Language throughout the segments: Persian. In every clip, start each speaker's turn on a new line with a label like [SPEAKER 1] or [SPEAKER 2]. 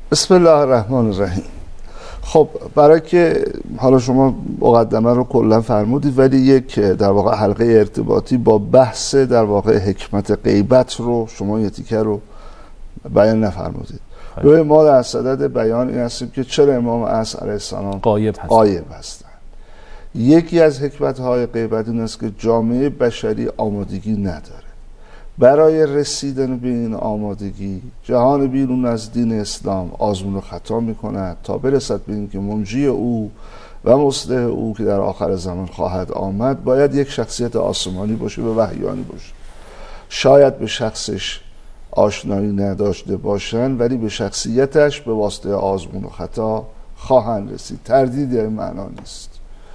[SPEAKER 1] بسم الله الرحمن الرحیم. خب برای که حالا شما مقدمه رو کلا فرمودید، ولی یک در واقع حلقه ارتباطی با بحث در واقع حکمت غیبت رو شما یه تیکه رو بیان نفرمودید. روی ما در صدد بیان این هستیم که چرا امام عصر علیه السلام غایب هستند. یکی از حکمت‌های غیبت این است که جامعه بشری آمادگی نداره برای رسیدن به این آمادگی. جهان بیرون از دین اسلام آزمون و خطا میکند تا برسد به این که منجی او و مصلح او که در آخر زمان خواهد آمد باید یک شخصیت آسمانی باشه و وحیانی باشه. شاید به شخصش آشنایی نداشته باشند، ولی به شخصیتش به واسطه آزمون و خطا خواهند رسید. تردیدی این معنا نیست.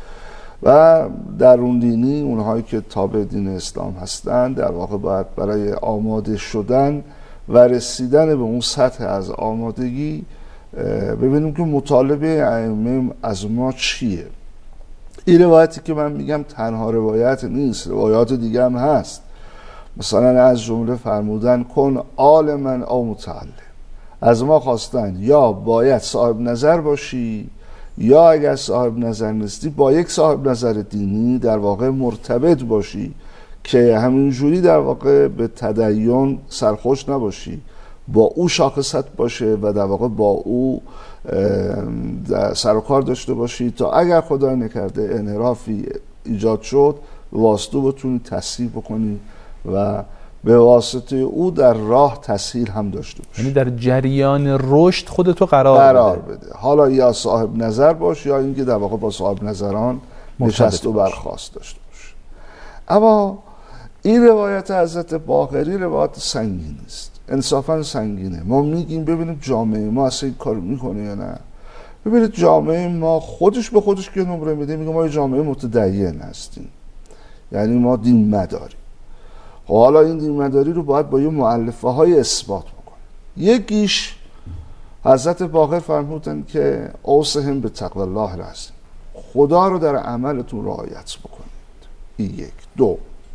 [SPEAKER 1] و درون دینی اونهایی که تابع دین اسلام هستند در واقع باید برای آماده شدن و رسیدن به اون سطح از آمادگی ببینیم که مطالبه ائمه از ما چیه. این روایتی که من میگم تنها روایت نیست، روایات دیگه هم هست. مثلا از جمله فرمودن کن عالما او متعلم. از ما خواستن یا باید صاحب نظر باشی، یا اگر صاحب نظر نیستی با یک صاحب نظر دینی در واقع مرتبط باشی که همینجوری در واقع به تدین سرخوش نباشی، با او شاخصت باشه و در واقع با او سر و کار داشته باشی تا اگر خدای نکرده انحرافی ایجاد شد به واسطه بتونی تصحیح بکنی و به واسطه او در راه تسهیل هم داشته باشی.
[SPEAKER 2] یعنی در جریان رشد خودتو قرار بده.
[SPEAKER 1] حالا یا صاحب نظر باش یا اینکه در واقع با صاحب نظران نشست و برخاست داشته باش. اما این روایت حضرت باقری روایت سنگین است، انصافا سنگینه. ما میگیم ببینیم جامعه ما اصلا این کارو میکنه یا نه. ببینید جامعه ما خودش به خودش که نمره میده، میگه ما یه جامعه متدین هستیم، یعنی ما دین مداریم. حالا این دین مداری رو باید با یه مؤلفه های اثبات بکنیم. یکیش حضرت باقر فرمودن که اوصهم به تقوی الله العظیم، خدا رو در عملتون رعایت بکنید. این یک. دو،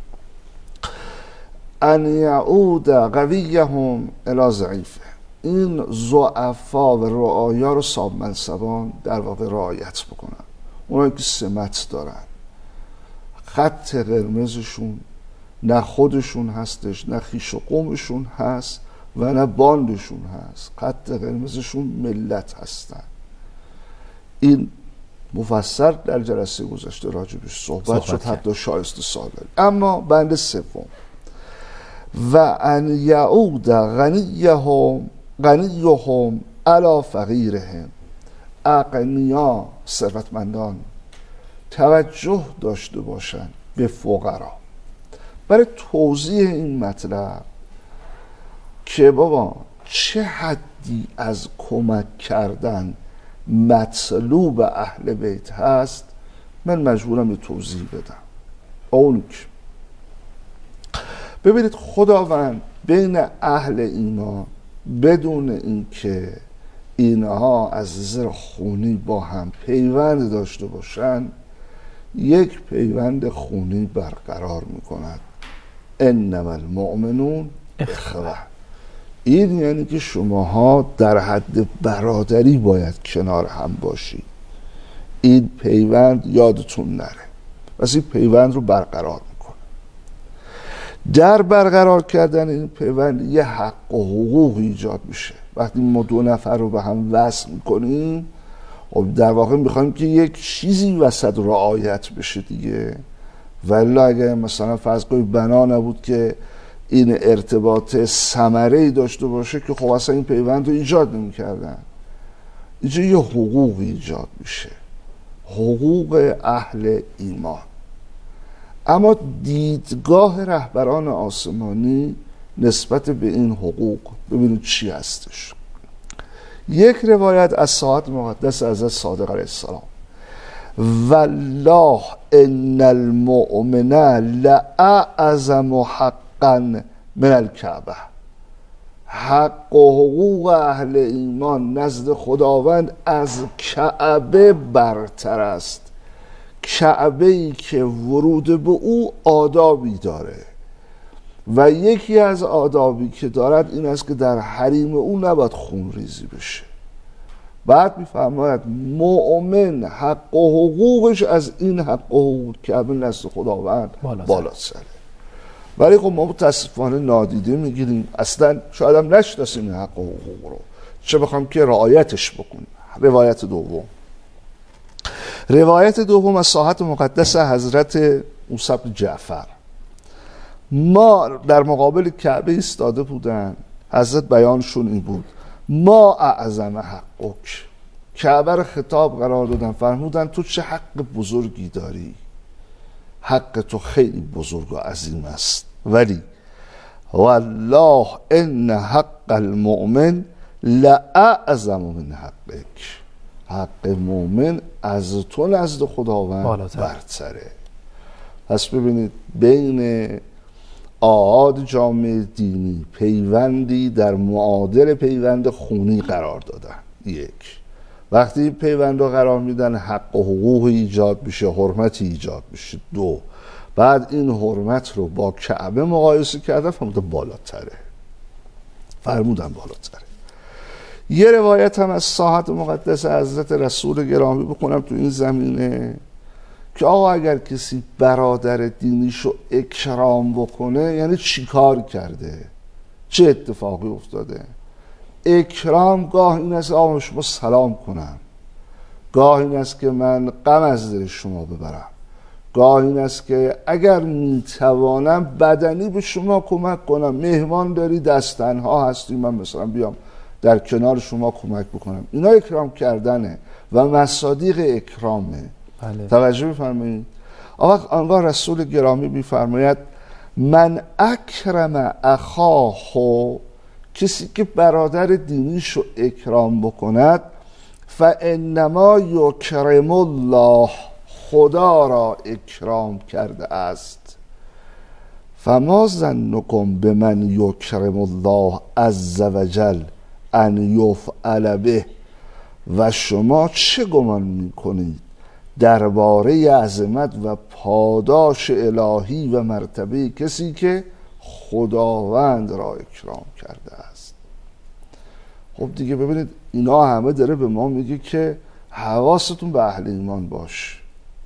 [SPEAKER 1] ان یعود قویهم الی ضعیفه، این ضعفا و رعایا رو صاحب منصبان در واقع رعایت بکنن. اونایی که سمت دارن، خط قرمزشون نه خودشون هستش، نه خویش و قومشون هست و نه باندشون هست. خط قرمزشون ملت هستن. این مفصل در جلسه گذشته راجبش صحبت شد، حتی شایسته سوال. اما بند سوم، و ان یعود غنیهم علی فقیرهم، اغنیا ثروتمندان توجه داشته باشند به فقرا. برای توضیح این مطلب که بابا چه حدی از کمک کردن مطلوب اهل بیت هست، من مجبورم یه توضیح بدم. اون که ببینید خداوند بین اهل ایمان بدون اینکه اینها از زر خونی با هم پیوند داشته باشن یک پیوند خونی برقرار میکند. انما المؤمنون اخوه. این یعنی که شماها در حد برادری باید کنار هم باشید. این پیوند یادتون نره. پس این پیوند رو برقرار میکنه. در برقرار کردن این پیوند یه حق و حقوق ایجاد میشه. وقتی ما دو نفر رو به هم وصل میکنیم در واقع میخوایم که یک چیزی وسط رعایت بشه دیگه. ولی اگه مثلا فرض کنید بنا نبود که این ارتباط ثمره‌ای داشته باشه که خب اصلا این پیوند رو ایجاد نمی‌کردن. اینجا یه حقوق ایجاد میشه، حقوق اهل ایمان. اما دیدگاه رهبران آسمانی نسبت به این حقوق ببینید چی هستش. یک روایت از ساعت مقدس حضرت صادق علیه السلام، والله ان المؤمن لأعظم حقا من الکعبه، حق و حقوق اهل ایمان نزد خداوند از کعبه برتر است. کعبه ای که ورود به او آدابی داره و یکی از آدابی که دارد این است که در حریم او نباید خون ریزی بشه. بعد میفرماید مؤمن حق و حقوقش از این حق و حقوق که همین نزد خداوند بالاتره. ولی خب ما متاسفانه نادیده میگیریم، اصلا شاید هم نشناسیم این حق و حقوق رو، چه بخوام که رعایتش بکنیم. روایت دوم از ساحت مقدس حضرت موسی بن جعفر. ما در مقابل کعبه ایستاده بودن، حضرت بیانشون این بود: ما اعظم حقک. کعبه رو خطاب قرار دادن، فرمودن تو چه حق بزرگی داری، حق تو خیلی بزرگ و عظیم است، ولی والله ان حق المؤمن لاعظم من حقک. حق مؤمن از تو نزد خداوند برتره. پس ببینید بین آعاد جامعه دینی پیوندی در معادل پیوند خونی قرار دادن. یک، وقتی این پیوند رو قرار میدن حق و حقوق ایجاد میشه، حرمتی ایجاد میشه. دو، بعد این حرمت رو با کعبه مقایسه کردن، فرمودن بالاتره. یه روایت هم از ساحت مقدس حضرت رسول گرامی بکنم تو این زمینه که آقا اگر کسی برادر دینیشو اکرام بکنه یعنی چی کار کرده، چه اتفاقی افتاده. اکرام گاه این است آقا شما سلام کنم، گاه این است که من غم از دل شما ببرم، گاه این است که اگر میتوانم بدنی به شما کمک کنم، مهمان داری دست تنها هستی، من مثلا بیام در کنار شما کمک بکنم. اینا اکرام کردنه و مصادیق اکرامه.
[SPEAKER 2] بله.
[SPEAKER 1] توجه بفرمایید. آنگاه رسول گرامی میفرماید من اکرم اخاه، کسی که برادر دینیشو اکرام بکند، فانما یکرم الله، خدا را اکرام کرده است. فما ظنکم بمن یکرم الله عز وجل ان یفعل به. و شما چه گمان میکنید درباره عظمت و پاداش الهی و مرتبه کسی که خداوند را اکرام کرده است. خب دیگه ببینید اینا همه داره به ما میگه که حواستون به اهل ایمان باش.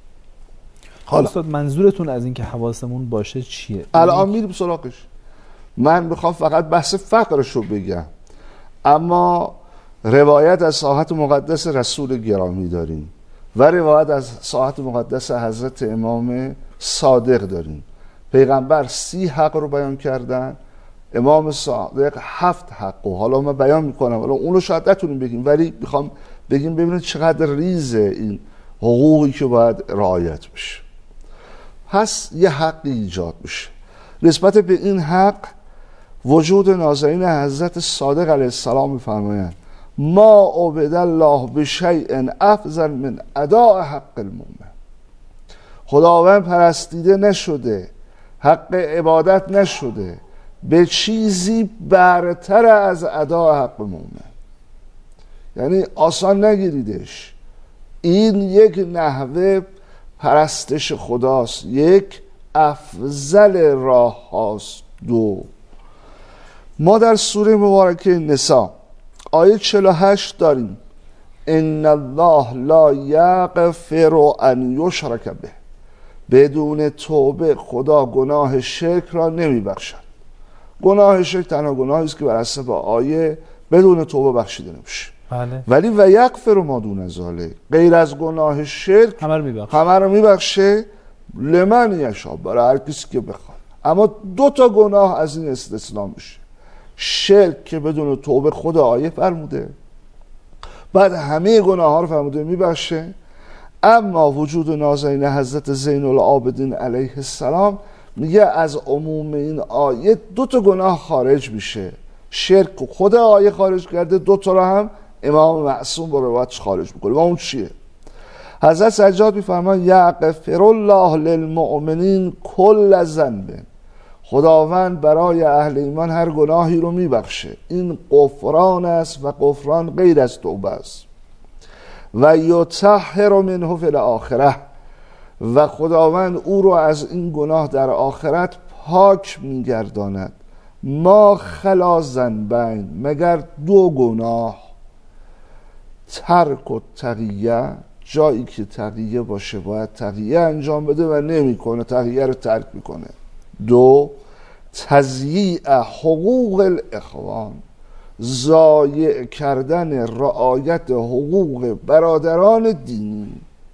[SPEAKER 2] حالا استاد منظورتون از این که حواسمون باشه چیه؟
[SPEAKER 1] الان میریم سراغش. من میخوام فقط بحث فقرش رو بگم، اما روایت از ساحت مقدس رسول گرامی داریم و روایت از ساحت مقدس حضرت امام صادق داریم. پیغمبر 30 حق رو بیان کردن، امام صادق 7 حق. و حالا من بیان میکنم، حالا اون رو شاید نتونیم بگیم، ولی میخوام بگیم ببینید چقدر ریزه این حقوقی که باید رعایت بشه. پس یه حقی ایجاد میشه. نسبت به این حق وجود نازنین حضرت صادق علیه السلام میفرمایند ما عبد الله بشیء افضل من اداء حق المؤمن. خداوند پرستیده نشده، حق عبادت نشده به چیزی برتر از اداء حق مؤمن. یعنی آسان نگیریدش، این یک نحوه پرستش خداست، یک افضل راه هاست. دو، ما در سوره مبارکه نساء آیه 48 داریم ان الله لا یغفر ان یشرک به. بدون توبه خدا گناه شرک را نمیبخشد. گناه شرک تنها گناهی است که بر حسب آیه بدون توبه بخشیده نمیشه.
[SPEAKER 2] بله.
[SPEAKER 1] ولی و یغفر ما دون ذلک، غیر از گناه شرک همه رو میبخشه لمن یشاء، برای هر کسی که بخواد. اما 2 تا گناه از این استثناء میشه. شرک که بدون توبه خدا آیه فرموده، بعد همه گناه ها رو فرموده میبخشه. اما وجود نازنین حضرت زین العابدین علیه السلام میگه از عموم این آیه 2 تا گناه خارج میشه. شرک خدا آیه خارج کرده، 2 تا رو هم امام معصوم با روایتش خارج میکنه. و اون چیه؟ حضرت سجاد میفرماید یغفر الله للمؤمنین کل ذنب. خداوند برای اهل ایمان هر گناهی رو میبخشه. این غفران است و غفران غیر از توبه است. و یطهر منه فی الاخره، و خداوند او رو از این گناه در آخرت پاک میگرداند. ما خلا ذنبین، مگر 2 گناه. ترک و تقیه، جایی که تقیه باشه باید تقیه انجام بده و نمیکنه، تقیه رو ترک میکنه. 2 تضییع حقوق الاخوان، ضایع کردن رعایت حقوق برادران دینی.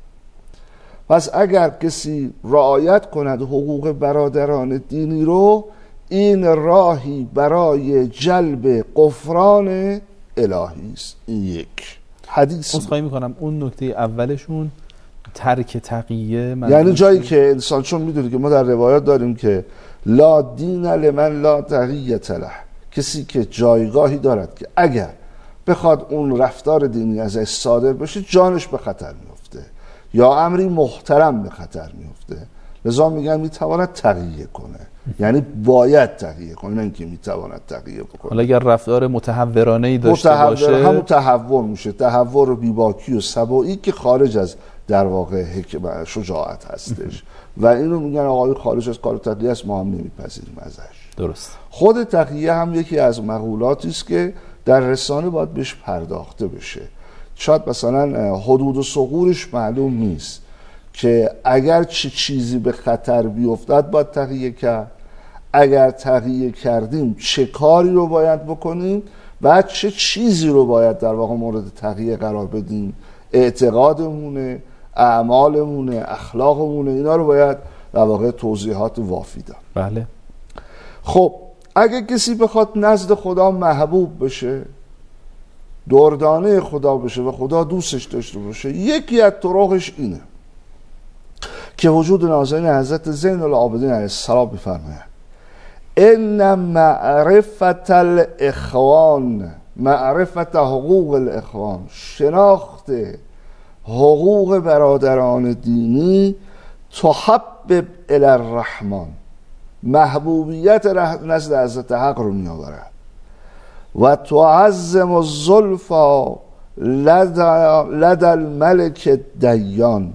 [SPEAKER 1] پس اگر کسی رعایت کند حقوق برادران دینی رو، این راهی برای جلب غفران الهی است. این یک حدیث.
[SPEAKER 2] خواهی میکنم اون نکته اولشون ترک تقیه،
[SPEAKER 1] یعنی جایی که انسان، چون میدونی که ما در روایات داریم که لا دین لمن لا تقیه له، کسی که جایگاهی دارد که اگر بخواد اون رفتار دینی ازش صادر بشه جانش به خطر میفته یا امری محترم به خطر میفته، لذا میگن میتواند تقیه کنه، یعنی باید تقیه کنه، نه اینکه میتواند تقیه بکنه.
[SPEAKER 2] حالا اگر رفتار متحورانه‌ای داشته باشه،
[SPEAKER 1] همون تحور میشه، تحور و بیباکی و سبایی که خارج از در واقع شجاعت هستش و اینو میگن آقای خارج از کار تقیه است، ما هم نمیپذیریم ازش.
[SPEAKER 2] درست.
[SPEAKER 1] خود تقیه هم یکی از مقولاتی است که در رسانه باید بهش پرداخته بشه. شاید مثلا حدود و ثغورش معلوم نیست که اگر چه چیزی به خطر بیفتد باید تقیه کرد، اگر تقیه کردیم چه کاری رو باید بکنیم، بعد چه چیزی رو باید در واقع مورد تقیه قرار بدیم، اعتقادمونه، اعمالمونه، اخلاقمونه، اینا رو باید در واقع توضیحات وافی داد.
[SPEAKER 2] بله.
[SPEAKER 1] خب اگه کسی بخواد نزد خدا محبوب بشه، دردانه خدا بشه و خدا دوستش داشته باشه، یکی از طرقش اینه که وجود نازنین حضرت زین العابدین علیه السلام می‌فرماید ان معرفت الاخوان، معرفت حقوق الاخوان، شناخت حقوق برادران دینی، تحبب الی الرحمن، محبوبیت نزد حضرت حق رو میآورد و تعظم الزلفا لدى الملک دیان،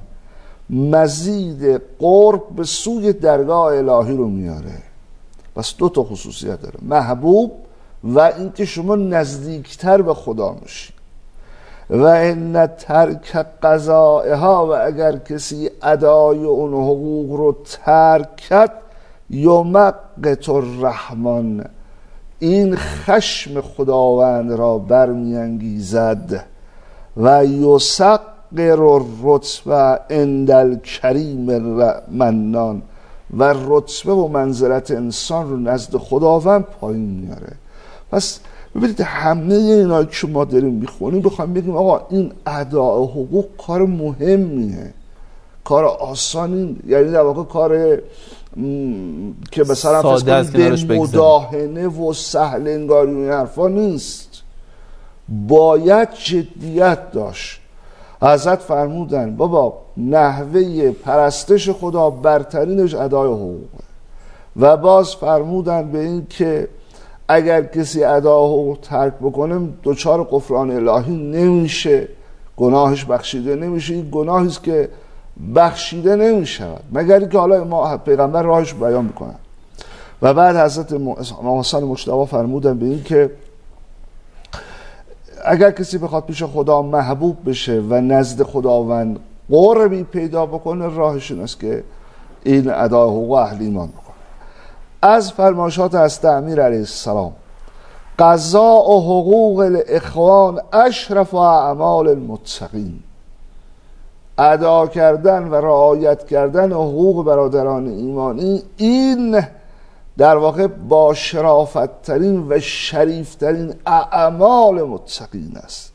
[SPEAKER 1] مزید قرب به سوی درگاه الهی رو میاره. پس 2 تا خصوصیت داره، محبوب و اینکه شما نزدیکتر به خدا میشی. و ان ترک قضائها، و اگر کسی ادای اون حقوق رو ترک کرد، یمقت الرحمن، این خشم خداوند را برمیانگیزد و یسقر الرتبه عند الکریم المنان، و رتبه و منزلت انسان رو نزد خداوند پایین میاره. پس ببینید همه اینا که ما داریم میخونیم بخوایم بگیم آقا این اداء حقوق کار مهمیه، کار آسانی، یعنی در واقع کار که مثلا به مداهنه و سهل انگاری این حرفا نیست، باید جدیت داشت. حضرت فرمودن بابا نحوه پرستش خدا برترینش ادای حقوقه، و باز فرمودن به این که اگر کسی ادای حقوق ترک بکنه دچار غفران الهی نمیشه، گناهش بخشیده نمیشه. این گناهی است که بخشیده نمیشود مگر اینکه حالا ما پیغمبر راهش بیان میکنن. و بعد حضرت حسن مجتبی فرمودن به این که اگر کسی بخواد پیش خدا محبوب بشه و نزد خداوند قربی پیدا بکنه، راهش این است که این ادای حقوق اهل ایمان بکنه. از فرمایشات حضرت امیر علیه السلام، قضاء حقوق الاخوان اشرف اعمال المتقین، ادا کردن و رعایت کردن حقوق برادران ایمانی، این در واقع با شرافت ترین و شریف ترین اعمال متقین است.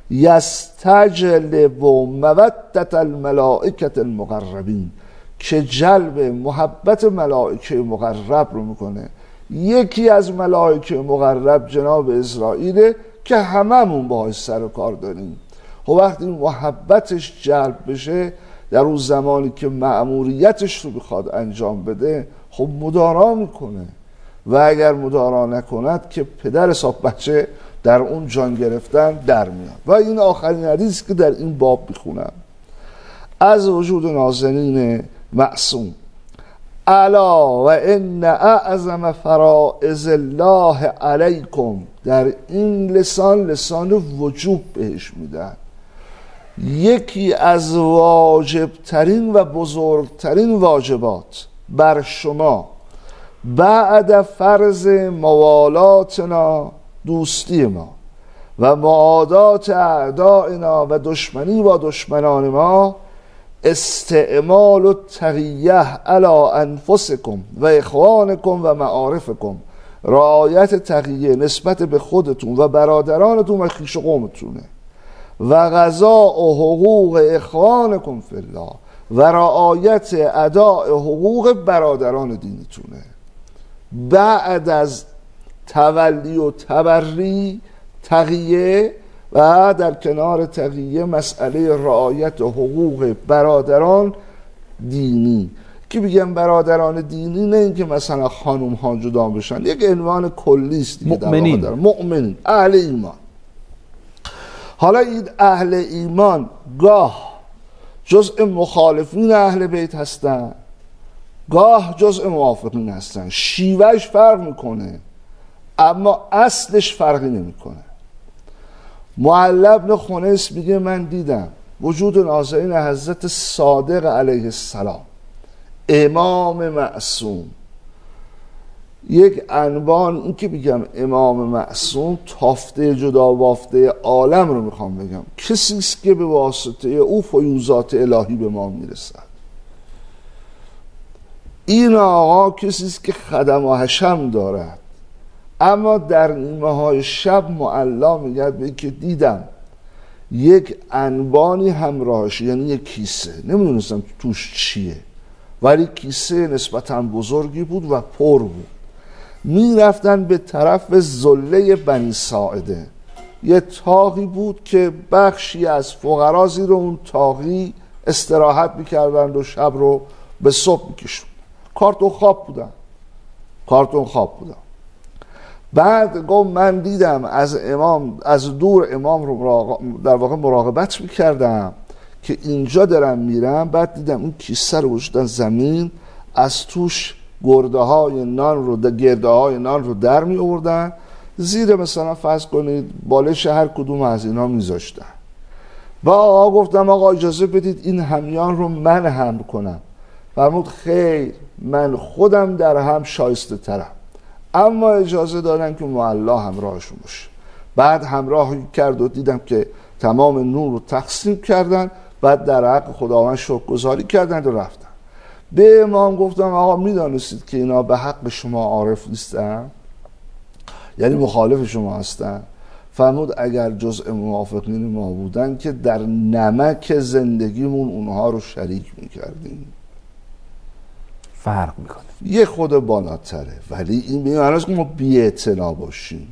[SPEAKER 1] یستجلب مودت الملائکه المقربین، که جلب محبت ملائکه مقرب رو میکنه. یکی از ملائکه مقرب جناب اسرائیل که هممون باهاش سر و کار داریم. خب وقتی محبتش جلب بشه در اون زمانی که مأموریتش رو بخواد انجام بده، خب مدارا میکنه، و اگر مدارا نکند که پدر حساب بچه در اون جان گرفتن در میاد. و این آخرین حدیث که در این باب میخونم از وجود نازنین معصوم: الا و ان اعظم فرائض الله علیکم، در این لسان وجوب بهش میدن. یکی از واجبترین و بزرگترین واجبات بر شما بعد فرض موالاتنا، دوستی ما و معادات اعدائنا و دشمنی با دشمنان ما، استعمال التقیه علی انفسکم و اخوانکم و معارفکم، رعایت تقیه نسبت به خودتون و برادرانتون و خویش و قومتونه، و قضاء و حقوق اخوانکم فی الله و رعایت اداء حقوق برادران دینیتونه. بعد از تولی و تبری تقیه و در کنار تقیه مسئله رعایت حقوق برادران دینی، که بگم برادران دینی نه اینکه مثلا خانم ها جدا بشن، یک عنوان کلی است دیگه، مؤمنین، اهل ایمان. حالا این اهل ایمان گاه جزء مخالفین اهل بیت هستن، گاه جزء موافقین هستن، شیوهش فرق میکنه اما اصلش فرقی نمیکنه. معلی بن خنیس میگه من دیدم وجود نازنین حضرت صادق علیه السلام، امام معصوم، یک عنوان، این که بگم امام معصوم تافته جدا بافته عالم رو میخوام بگم، کسی است که به واسطه او فیوضات الهی به ما میرسد. این آقا کسی است که خدم و حشم دارد، اما در نیمه های شب معلا میگه به که دیدم یک انبانی همراهش، یعنی یک کیسه، نمیدونستم توش چیه، ولی کیسه نسبتا بزرگی بود و پر بود. میرفتن به طرف زله بنی ساعده، یه تاقی بود که بخشی از فقرا زیر اون تاقی استراحت میکردن و شب رو به صبح میکشون. کارتون خواب بودن. بعد گفت من دیدم از دور امام رو در واقع مراقبت میکردم که اینجا دارم میرم، بعد دیدم اون کیسه رو گذاشتن زمین، از توش گرده های نان رو در می آوردن، زیر مثلا فرض کنید بالش هر کدوم از اینا میذاشتن. و آقا گفتم آقا اجازه بدید این همیان رو من حمل کنم. فرمود خیر، من خودم در هم شایسته ترم، اما اجازه دادن که معلا همراهشون باشه. بعد همراهی کرد و دیدم که تمام نور رو تقسیم کردن، بعد در حق خداوند شکرگزاری کردن و رفتن. به امام گفتم آقا میدانستید که اینا به حق شما عارف نیستن، یعنی مخالف شما هستن؟ فرمود اگر جزء موافقین ما بودن که در نمک زندگیمون اونها رو شریک میکردیم.
[SPEAKER 2] فرق میکنه،
[SPEAKER 1] یه خود بالاتره، ولی این به معنی است که ما بی‌اعتنا باشیم.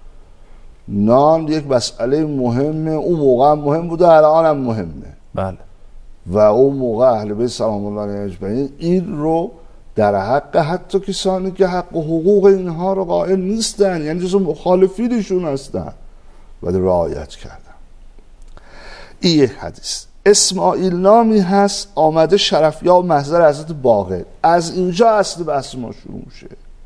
[SPEAKER 1] نان یک مسئله مهمه، اون موقع هم مهم بوده، الان هم مهمه.
[SPEAKER 2] بله.
[SPEAKER 1] و اون موقع اهل بیت سلام الله علیهم اجمعین این رو در حق حتی کسانی که حق و حقوق اینها رو قائل نیستن، یعنی جزو مخالفینشون هستن، ولی رعایت کردن. این یک حدیث. اسماعیل نامی هست، آمده شرفیاب محضر حضرت باقر. از اینجا اصل بحث ما شروع میشه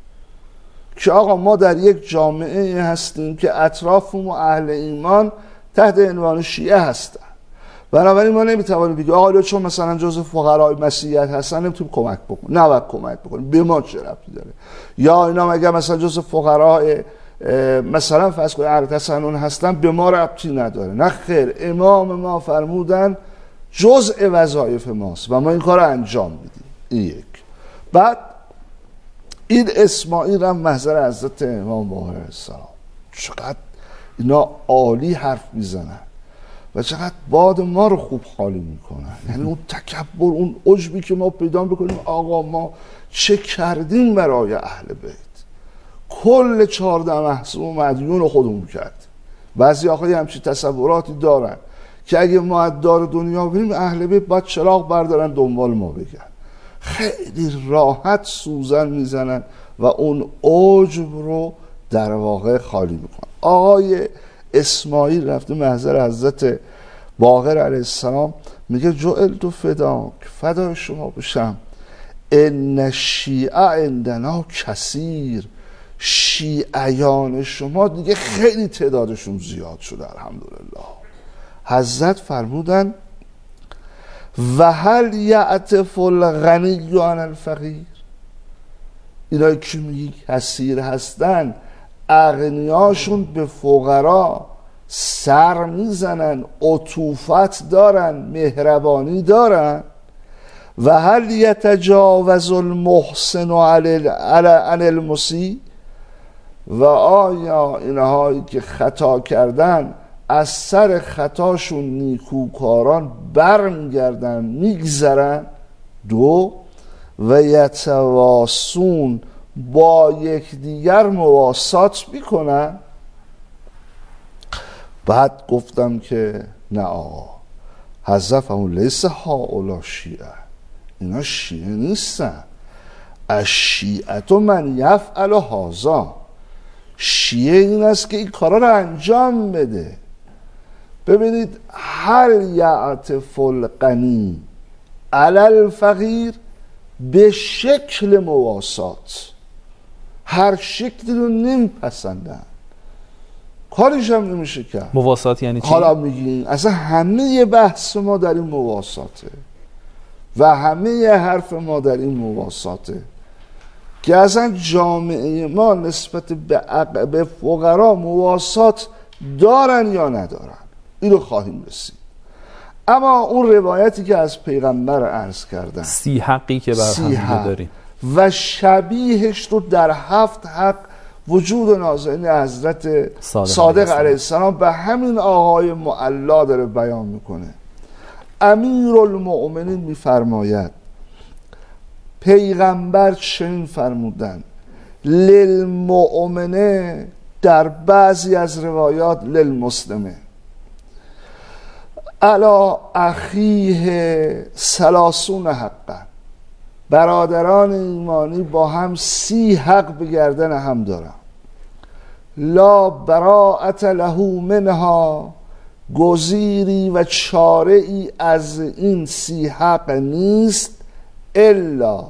[SPEAKER 1] که آقا ما در یک جامعه هستیم که اطرافمون اهل ایمان تحت عنوان شیعه هستن، بنابراین ما نمیتوانیم بگیم آقا چون مثلا جزء فقرای مسیحیت هستن نمیتونیم کمک بکنیم. نباید کمک بکنیم، به ما چه ربطی داره؟ یا اینا مگه مثلا جزء فقرای مثلا فرض کنید اهل تسنن هستن به ما ربطی نداره؟ نه خیر، امام ما فرمودن جزء وظایف ماست و ما این کار رو انجام میدیم. این یک. بعد این اسماعیل هم محضر حضرت امام باقر علیه السلام، چقدر اینا عالی حرف میزنن و چقدر باد ما رو خوب خالی میکنن. یعنی اون تکبر، اون عجبی که ما پیدا بکنیم آقا ما چه کردیم برای اهل بیت، کل 14 محصوم مدیون خودمون کرد. بعضی آقای همچین تصوراتی دارن که اگه ما از دار دنیا بریم اهل بیت باید چراغ بردارن دنبال ما بگن. خیلی راحت سوزن میزنن و اون عجب رو در واقع خالی میکنن. آقای اسماعیل رفته محضر حضرت باقر علیه السلام، میگه جعلت فداک، فدای شما بشم، ان الشیعه عندنا کثیر، شیعیان شما دیگه خیلی تعدادشون زیاد شده الحمدلله. حضرت فرمودن و هل یعطف الغنی عن الفقیر، اینایی که میگی اسیر هستن اغنیاشون به فقرا سر میزنن، عطوفت دارن، مهربانی دارن. و هل یتجاوز المحسن عن المسیء، و آیا اینهایی که خطا کردن از سر خطاشون نیکوکاران برمیگردن میگذرن. دو و یتواسون، با یکدیگر مواسات میکنن. بعد گفتم که نه آقا، حضرت فرمود لیس هؤلاء شیعه، اینا شیعه نیستن. الشیعة من یفعل هذا، شیعه این است که این کارا رو انجام بده. ببینید هل یعطف الغنی علی الفقیر، به شکل مواسات، هر شکلی رو نمیپسندن، کارش هم نمیشه کرد.
[SPEAKER 2] مواسات یعنی چی؟
[SPEAKER 1] حالا میگیم اصلا همه بحث ما در این مواساته و همه حرف ما در این مواساته که اصلا جامعه ما نسبت به فقرا مواسات دارن یا ندارن، اینو خواهیم رسید. اما اون روایتی که از پیغمبر عرض کردن،
[SPEAKER 2] 30 حقی که بر هم داریم
[SPEAKER 1] و شبیهش رو در 7 حق وجود نازنین حضرت صادق علیه السلام به همین آقای معلا داره بیان میکنه. امیرالمؤمنین میفرماید پیغمبر چنین فرمودن للمؤمنه، در بعضی از روایات للمسلمه، علی اخیه 30 حقا، برادران ایمانی با هم 30 حق به گردن هم دارن. لا براءت له منها، گزیری و چاره ای از این 30 حق نیست الا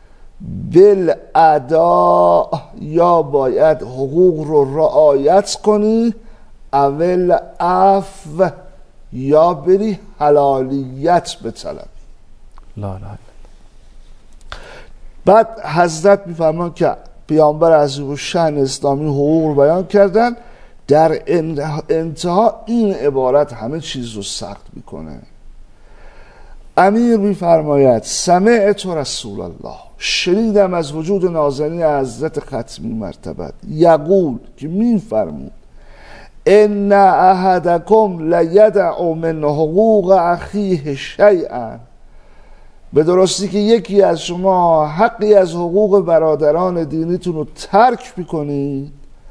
[SPEAKER 1] بالادا، یا باید حقوق رو رعایت کنی، اول عفو، یا بری حلالیت بطلبی.
[SPEAKER 2] لا. بعد
[SPEAKER 1] حضرت میفرمان که پیامبر عظیم‌الشأن اسلامی حقوق رو بیان کردن، در انتها این عبارت همه چیز رو سخت میکنه. امیر میفرماید سمعت رسول الله، شنیدم از وجود نازنین حضرت ختمی مرتبت، یقول، که میفرمود ان احدکم لیدع من حقوق اخیه شیئا، به درستی که یکی از شما حقی از حقوق برادران دینیتون رو ترک میکنید،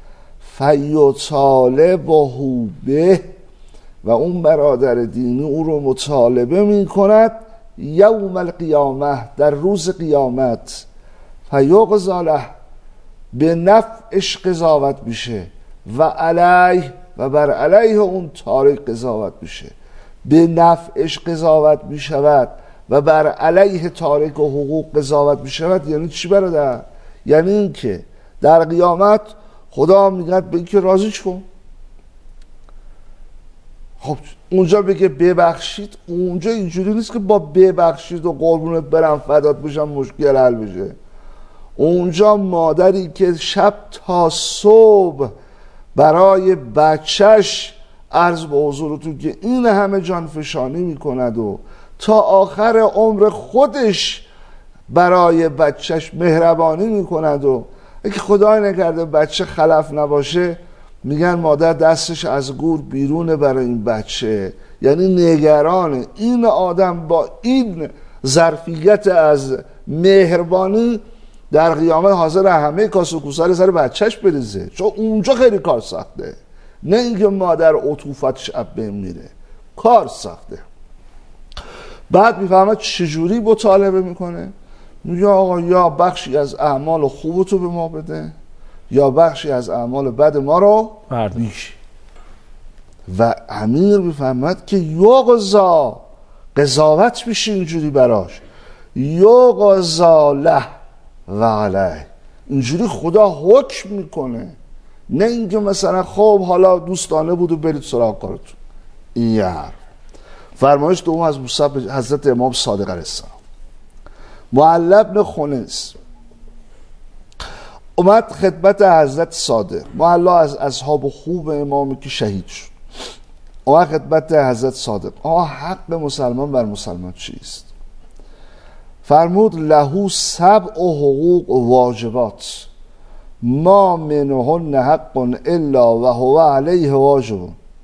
[SPEAKER 1] فیطالبه به، و اون برادر دینی او رو مطالبه میکند، یوم القیامه، در روز قیامت، فیقضی له، به نفعش قضاوت میشه، و علیه، و بر علیه اون تارک قضاوت میشه. به نفعش قضاوت میشود و بر علیه تارک و حقوق قضاوت میشود. یعنی چی برادر؟ یعنی این که در قیامت خدا میگه به این که راضی کن. خب اونجا بگه ببخشید، اونجا اینجوری نیست که با ببخشید و قربونت برم فدات بشم مشکل حل بشه. اونجا مادری که شب تا صبح برای بچهش عرض به حضورتون که این همه جانفشانی میکند و تا آخر عمر خودش برای بچهش مهربانی میکند، و اگه خدای نکرده بچه خلف نباشه، میگن مادر دستش از گور بیرونه برای این بچه، یعنی نگرانه. این آدم با این ظرفیت از مهربانی در قیامت حاضر همه کاس و کوسه رو سر بچهش بریزه، چون اونجا خیلی کار سخته، نه اینکه مادر عطوفتش اب میره، کار سخته. بعد میفهمد چجوری مطالبه میکنه، میگه آقا یا بخشی از اعمال خوبتو به ما بده، یا بخشی از اعمال بد ما رو بیش. و امیر میفهمد که یقضا، قضاوت میشه اینجوری براش، یقضا له و علیه، اینجوری خدا حکم میکنه، نه اینکه مثلا خب حالا دوستانه بود و برید سراغ کارتون. این یه حرف. فرمایش دوم از حضرت امام صادق علیه السلام. معلی بن خنس اومد خدمت حضرت صادق. معلی از اصحاب خوب امامی که شهید شد، اومد خدمت حضرت صادق. حق مسلمان بر مسلمان چیست؟ فرمود له 7 حقوق واجبات ما منهن حق الا و هو علیه واجب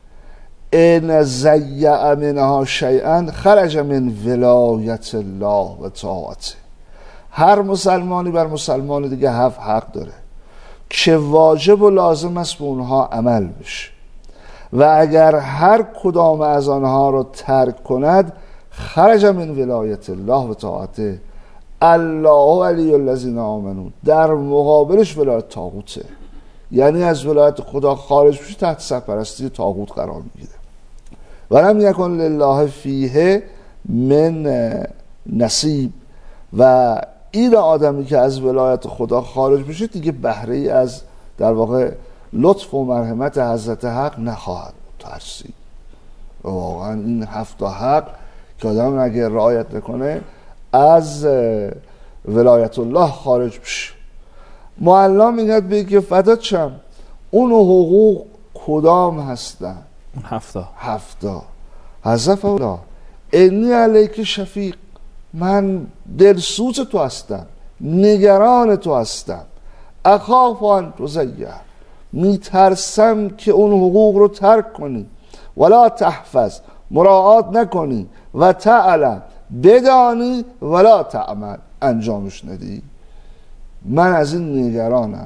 [SPEAKER 1] ان ضیع منها شیئا خرج من ولایت الله و طاعته. هر مسلمانی بر مسلمان دیگه 7 حق داره که واجب و لازم است به اونها عمل بشه و اگر هر کدام از آنها رو ترک کند خرج من ولایت الله و طاعته. الله علی الذین آمنوا در مقابلش ولایت طاغوته، یعنی از ولایت خدا خارج بشه تحت سرپرستی طاغوت قرار میگیره. ولم یکن لله فیه من نصیب. و این آدمی که از ولایت خدا خارج بشه دیگه بهره ای از در واقع لطف و مرحمت حضرت حق نخواهد ترسید. واقعا این 7 حق که آدم اگر رعایت نکنه از ولایت الله خارج بشه. معلی میگه بگه فدات شم اون حقوق کدام هستن؟
[SPEAKER 2] اون 7
[SPEAKER 1] حذف الله انی علیک شفیق، من دلسوز تو هستم، نگران تو هستم. اخاف ان تضیع، میترسم که اون حقوق رو ترک کنی. ولا تحفظ، مراعات نکنی. و تعلم، بدانی. ولا تعمل، انجامش ندی. من از این نگرانم.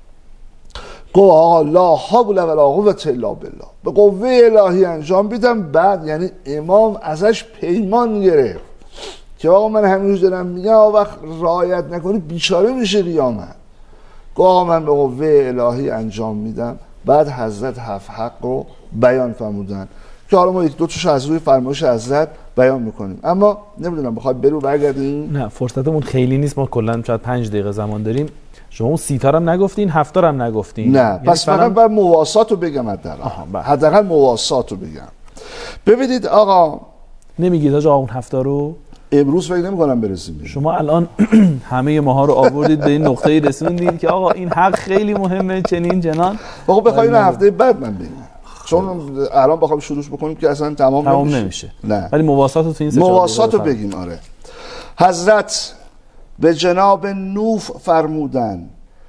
[SPEAKER 1] گو آقا لا حول ولا قوة الا بالله، به قوه الهی انجام بیدم. بعد یعنی امام ازش پیمان گرفت که آقا من همیشه دارم میگم آقا وقت رعایت نکنی بیچاره میشه قیامت. گو آقا من به قوه الهی انجام میدم. بعد حضرت 7 حق رو بیان فرمودن که حالا ما 1-2 تاش از روی فرمایش حضرت بیان میکنیم. اما نمیدونم بخواد برو برگردیم.
[SPEAKER 2] نه فرصتمون خیلی نیست، ما کلا شاید 5 دقیقه زمان داریم. شما اون 30 تا هم نگفتین، 7 تا هم نگفتین.
[SPEAKER 1] نه یعنی پس فقط باید مواسات رو بگم. حداقل مواسات رو بگم. ببینید آقا
[SPEAKER 2] نمیگید آقا اون 7 تا رو
[SPEAKER 1] امروز فکر نمی‌کنم برسیم.
[SPEAKER 2] شما الان همه ماها رو آوردید به این نقطه‌ای رسوندید که آقا این حق خیلی مهمه چنین جنان.
[SPEAKER 1] آقا بخواید هفته بعد من بگم، چون الان بخوام شروع بکنیم که اصلا تمام نمیشه.
[SPEAKER 2] نه ولی مواسات رو تو این
[SPEAKER 1] مواسات رو بگیم. آره حضرت به جناب نوف فرمودن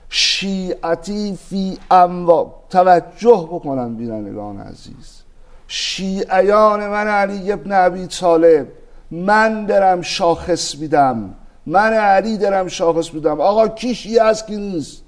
[SPEAKER 1] شیعتی فی اموا. توجه بکنن بینندگان عزیز، شیعیان من علی ابن ابی طالب، من درم شاخص میدم، من علی درم شاخص میدم. آقا کی شیعه است کی نیست؟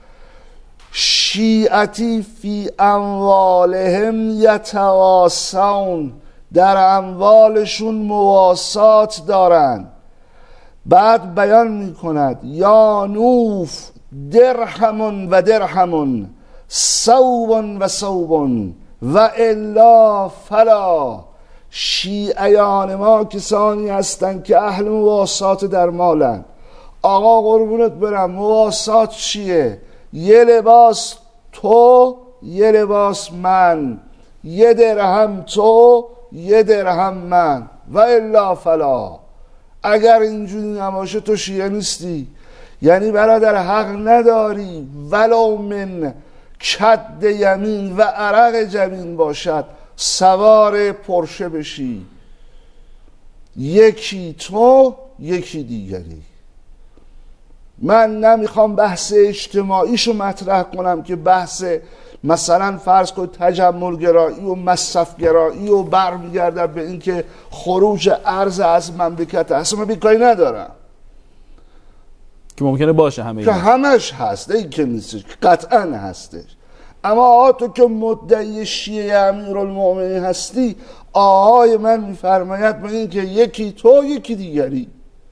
[SPEAKER 1] شیعتی فی اموالهم یتواسون، در اموالشون مواسات دارن. بعد بیان میکند یا نوف درهم و درهم صوب و صوب و الا فلا. شیعیان ما کسانی هستند که اهل مواسات در مالن. آقا قربونت برم، مواسات چیه؟ یه لباس تو، یه لباس من، یه درهم تو، یه درهم من، و الا فلا. اگر اینجوری نباشه تو شیعه نیستی. یعنی برادر حق نداری ولو من کد یمین و عرق جبین باشد سوار پرشه بشی، یکی تو یکی دیگری. من نمیخوام بحث اجتماعیشو مطرح کنم که بحث مثلا فرض کن تجمل گرایی و مصرف گرایی و برمیگرده به این که خروج ارز از مملکت هست. من بیکاری ندارم
[SPEAKER 2] که ممکنه باشه، همه
[SPEAKER 1] که همش هست، این که نیستش، قطعا هستش. اما آقا تو که مدعی شیعه امیرالمؤمنین هستی، آقای من میفرماید به این که یکی تو یکی دیگری.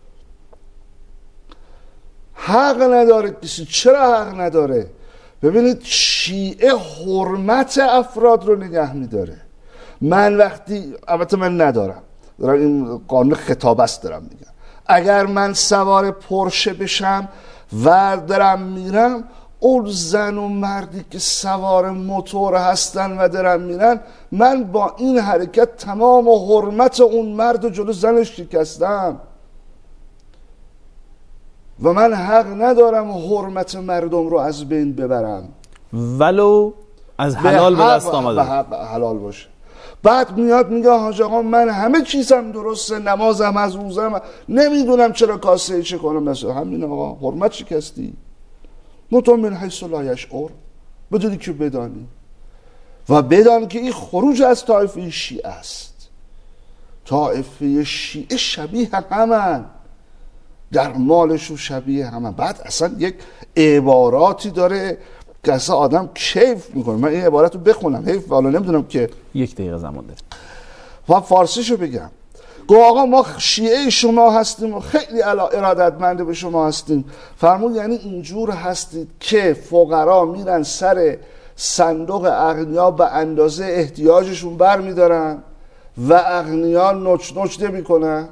[SPEAKER 1] حق نداره کسی. چرا حق نداره؟ ببینید شیعه حرمت افراد رو نگه میداره. من وقتی، البته من ندارم، دارم این قانون خطاب است دارم میگم، اگر من سوار پرشه بشم و دارم میرم، اون زن و مردی که سوار موتور هستن و دارن میرن، من با این حرکت تمام حرمت اون مرد رو جلو زنش شکستم و من حق ندارم حرمت مردم رو از بین ببرم
[SPEAKER 2] ولو از حلال به دست آمده،
[SPEAKER 1] به حق حلال باشه. بعد میاد میگه حاج آقا من همه چیزم درسته، نمازم از روزم، نمیدونم چرا کاسه چه کنم. مثلا همین آقا حرمت شکستی، متون من حیث لا یشعر، بدونی که بدانی و بدان که این خروج از طایفه شیعه است. طایفه شیعه شبیه همن، در مالشون شبیه همن. بعد اصلا یک عباراتی داره که اصلا آدم کیف میکنه. من این عبارت رو بخونم، حیف والا نمیدونم که
[SPEAKER 2] 1 دقیقه زمان داریم
[SPEAKER 1] و فارسیشو بگم. گو آقا ما شیعه شما هستیم و خیلی ارادتمند به شما هستیم. فرمود یعنی اینجور هستید که فقرا میرن سر صندوق اغنیا به اندازه احتیاجشون بر میدارن و اغنیا نوچ نوچ نمیکنن.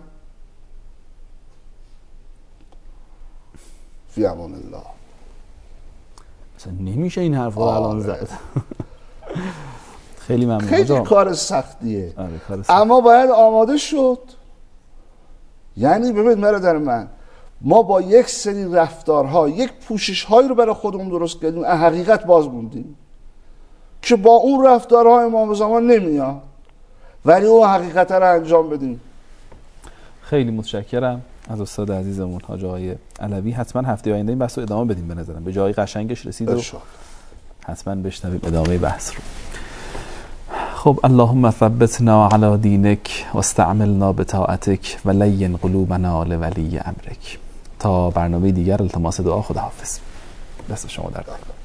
[SPEAKER 1] فی امان الله.
[SPEAKER 2] اصلا نمیشه این حرف رو الان زد. خیلی ممنون.
[SPEAKER 1] خیلی کار سختیه.
[SPEAKER 2] آره، کار سخت.
[SPEAKER 1] اما باید آماده شد. یعنی ببین برادر من، ما با یک سری رفتارها یک پوشش‌هایی رو برای خودمون درست کردیم، حقیقت باز موندیم که با اون رفتارها امام زمان نمیاد، ولی اون حقیقت رو انجام بدیم.
[SPEAKER 2] خیلی متشکرم از استاد عزیزمون حاج آقای علوی. حتما هفته آینده این بحث رو ادامه بدیم. به نظرم به جای قشنگش رسید و حتما بشنویم ادامه بحث رو. خب اللهم ثبتنا على دینک واستعملنا بطاعتک ولین قلوبنا لولی امرک. تا برنامه دیگر التماس دعا. خداحافظ. دست شما در